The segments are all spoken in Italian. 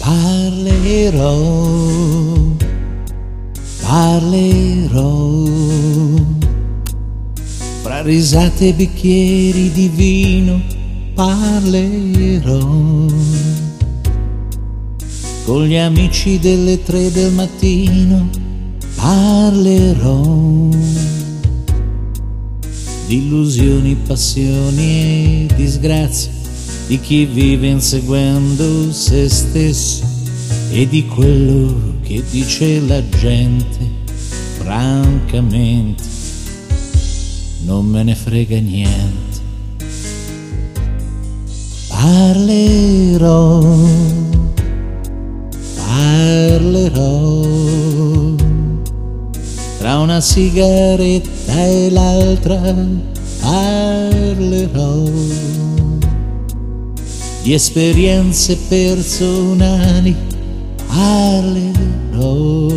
Parlerò, parlerò, fra risate e bicchieri di vino parlerò, con gli amici delle 3 del mattino parlerò, di illusioni, passioni e disgrazie, di chi vive inseguendo se stesso e di quello che dice la gente. Francamente non me ne frega niente. Parlerò, parlerò, tra una sigaretta e l'altra parlerò, di esperienze personali parlerò,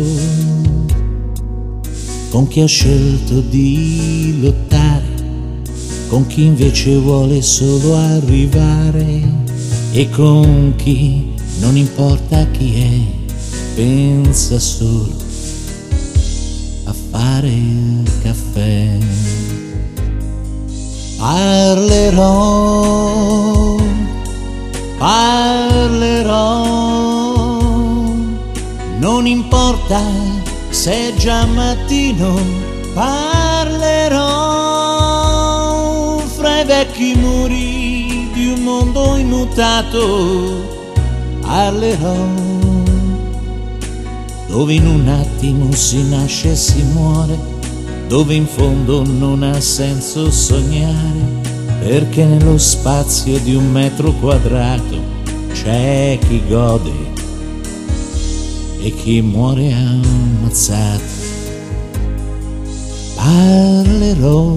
con chi ha scelto di lottare, con chi invece vuole solo arrivare e con chi non importa chi è, pensa solo a fare il caffè. Parlerò, parlerò, non importa se è già mattino, parlerò fra i vecchi muri di un mondo immutato, parlerò dove in un attimo si nasce e si muore, dove in fondo non ha senso sognare, perché nello spazio di 1 metro quadrato c'è chi gode e chi muore ammazzato. Parlerò,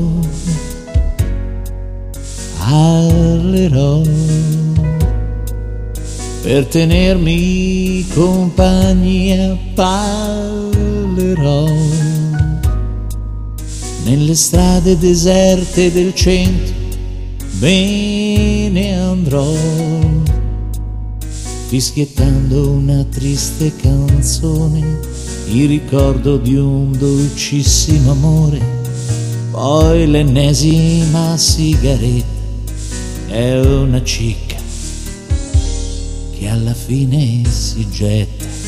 parlerò, per tenermi compagnia parlerò, nelle strade deserte del centro me ne andrò, fischiettando una triste canzone, il ricordo di un dolcissimo amore, poi l'ennesima sigaretta è una cicca che alla fine si getta.